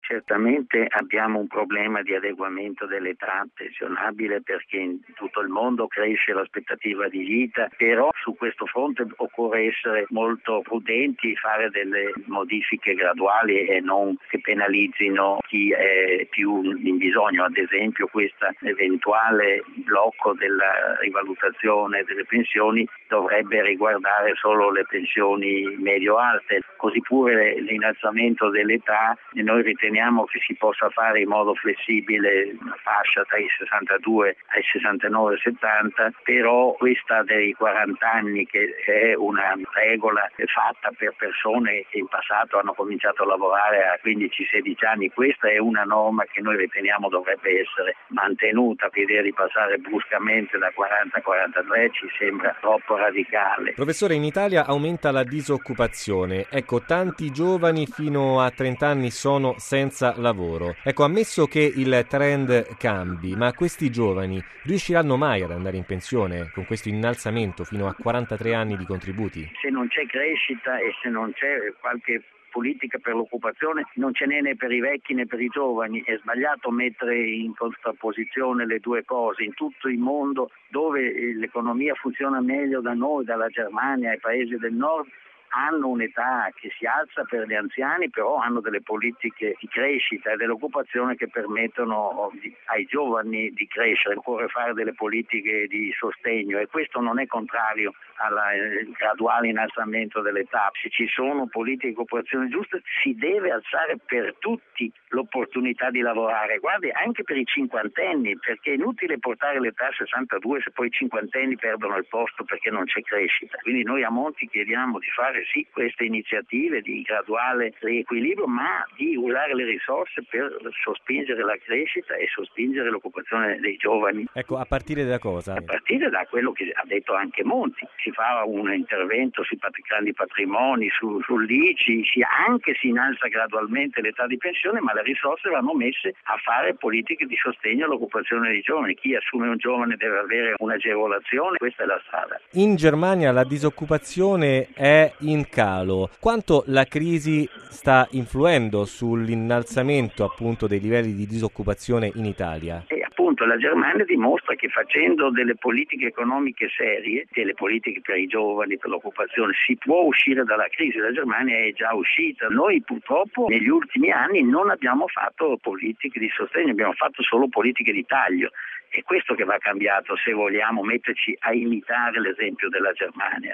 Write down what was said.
Certamente abbiamo un problema di adeguamento dell'età pensionabile perché in tutto il mondo cresce l'aspettativa di vita, però su questo fronte occorre essere molto prudenti, fare delle modifiche graduali e non che penalizzino chi è più in bisogno. Ad esempio questo eventuale blocco della rivalutazione delle pensioni dovrebbe riguardare solo le pensioni medio-alte, così pure l'innalzamento dell'età e noi riteniamo che si possa fare in modo flessibile una fascia tra i 62 ai 69-70, però questa dei 40 anni che è una regola fatta per persone che in passato hanno cominciato a lavorare a 15-16 anni, questa è una norma che noi riteniamo dovrebbe essere mantenuta. L'idea di passare bruscamente da 40 a 43 ci sembra troppo radicale. Professore, in Italia aumenta la disoccupazione. Ecco, tanti giovani fino a 30 anni sono senza lavoro. Ecco, ammesso che il trend cambi, ma questi giovani riusciranno mai ad andare in pensione con questo innalzamento fino a 43 anni di contributi? Se non c'è crescita e se non c'è qualche politica per l'occupazione, non ce n'è né per i vecchi né per i giovani. È sbagliato mettere in contrapposizione le due cose. In tutto il mondo dove l'economia funziona meglio da noi, dalla Germania ai paesi del nord, hanno un'età che si alza per gli anziani, però hanno delle politiche di crescita e dell'occupazione che permettono ai giovani di crescere. Occorre fare delle politiche di sostegno e questo non è contrario al graduale innalzamento dell'età. Se ci sono politiche di occupazione giuste, si deve alzare per tutti l'opportunità di lavorare. Guardi, anche per i cinquantenni, perché è inutile portare l'età a 62 se poi i cinquantenni perdono il posto perché non c'è crescita. Quindi noi a Monti chiediamo di fare sì queste iniziative di graduale riequilibrio, ma di usare le risorse per sospingere la crescita e sospingere l'occupazione dei giovani. Ecco, a partire da cosa? A partire da quello che ha detto anche Monti. Si fa un intervento sui grandi patrimoni, sull'ICI, anche si innalza gradualmente l'età di pensione, ma le risorse vanno messe a fare politiche di sostegno all'occupazione dei giovani. Chi assume un giovane deve avere un'agevolazione, questa è la strada. In Germania la disoccupazione è in calo. Quanto la crisi sta influendo sull'innalzamento appunto dei livelli di disoccupazione in Italia? E appunto la Germania dimostra che facendo delle politiche economiche serie, delle politiche per i giovani, per l'occupazione, si può uscire dalla crisi. La Germania è già uscita. Noi purtroppo negli ultimi anni non abbiamo fatto politiche di sostegno, abbiamo fatto solo politiche di taglio. È questo che va cambiato se vogliamo metterci a imitare l'esempio della Germania.